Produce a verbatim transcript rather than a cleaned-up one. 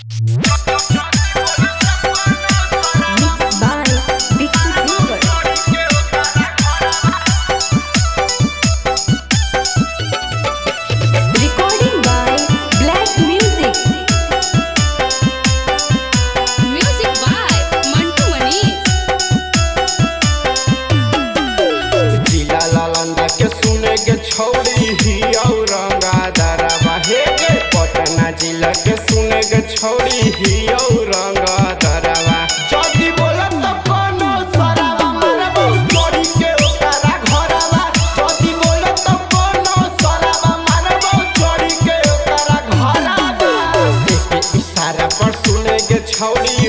Mixed by Vicky Devar. Recording by Black Music. Music by Mantu Manish. जिला लालंदा के सुने के छौड़ी ही और रंगा दरवा हे गे पटना जिला के सुने के छौड़ी ही और रंगा दरवा जदी बोला तो कोनो सरवा मारबो छोड़ी के ओकरा घरवा जदी बोला तो कोनो सरवा मारबो छोड़ी के ओकरा घरवा इशारा पर सुने के छौड़ी